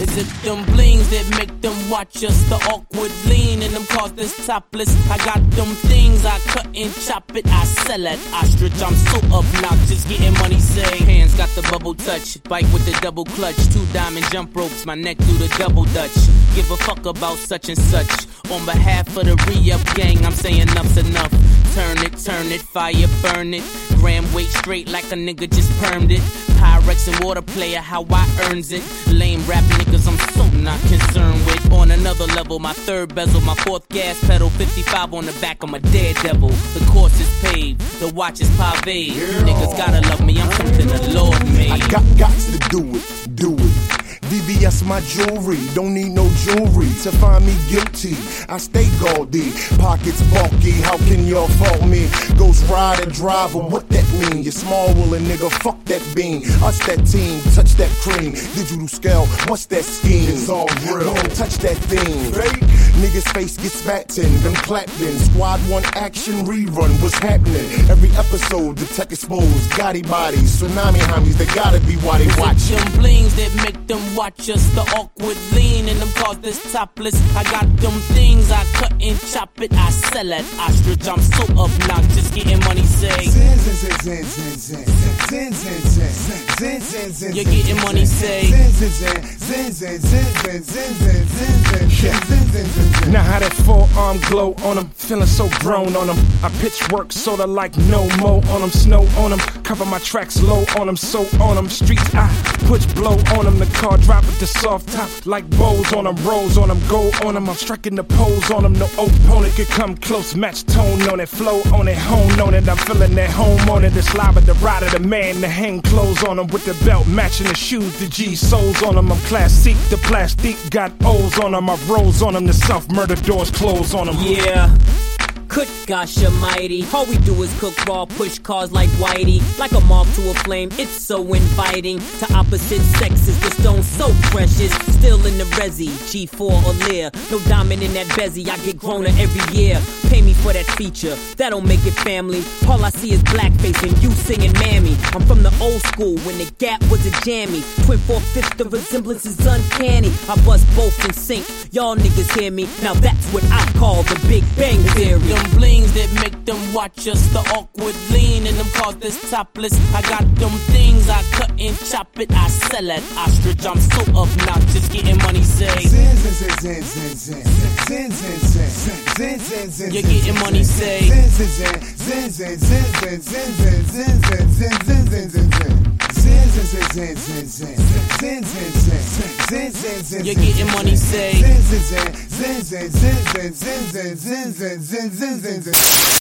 Is it them blings that make them watch us? The awkward lean and them cars that's topless. I got them things, I cut and chop it. I sell at ostrich, I'm so obnoxious. Getting money, say. Hands got the bubble touch. Bike with the double clutch. 2 diamond jump ropes, my neck do the double dutch. Give a fuck about such and such. On behalf of the re-up gang, I'm saying enough's enough. Turn it, fire burn it. Gram weight straight like a nigga just permed it. Pyrex and water player, how I earns it. Lame rap niggas, I'm so not concerned with. On another level, my 3rd bezel, my 4th gas pedal, 55 on the back of my daredevil. The course is paved, the watch is paved. You niggas gotta love me, I'm something the Lord made. I got to do it. VVS my jewelry, don't need no jewelry to find me guilty. I stay gaudy, pockets bulky, how can y'all fault me? Ghost rider, driver, what that mean? You small willing nigga, fuck that bean. Us that team, touch that cream. Digital scale, what's that scheme? It's all real, don't touch that thing. Fake. Niggas face gets fattened, them clapped in. Squad 1 action rerun, what's happening? Every episode, the tech exposed, Gotti bodies, tsunami homies, they gotta be why they watch. Them blings that make them watch us, the awkward lean and them cars that's topless. I got them things, I cut and chop it. I sell at ostrich, I'm so obnoxious. Getting money, say. You're getting money, say. Now how that forearm glow on them, feeling so grown on them. I pitch work sorta like no mo on them, snow on them. Cover my tracks low on them, so on them. Streets I push blow on them. The car drop with the soft top like bows on them, rolls on them, go on them. I'm striking the pose on them. No opponent could come close, match tone on it, flow on it, hone on it. I'm feeling that home on it. The slobber, the rider, the man, the hang clothes on them with the belt matching the shoes, the G soles on them. I'm classic, the plastic got O's on them. I rolls on them, the self-murder doors close on them. Yeah. Good gosh almighty, all we do is cook raw, push cars like Whitey. Like a moth to a flame, it's so inviting. To opposite sexes, the stone so precious. Still in the resi, G4 or Lear. No diamond in that bezzy, I get growner every year. Pay me for that feature, that don't make it family. All I see is blackface and you singing mammy. I'm from the old school when the gap was a jammy. 4/5, the resemblance is uncanny. I bust both in sync, y'all niggas hear me. Now that's what I call the Big Bang Theory. Them blings that make them watch us, the awkward lean and them cars that's topless. I got them things, I cut and chop it. I sell at ostrich, I'm so obnoxious. Getting money, say. You're getting money, say. You're getting money, say.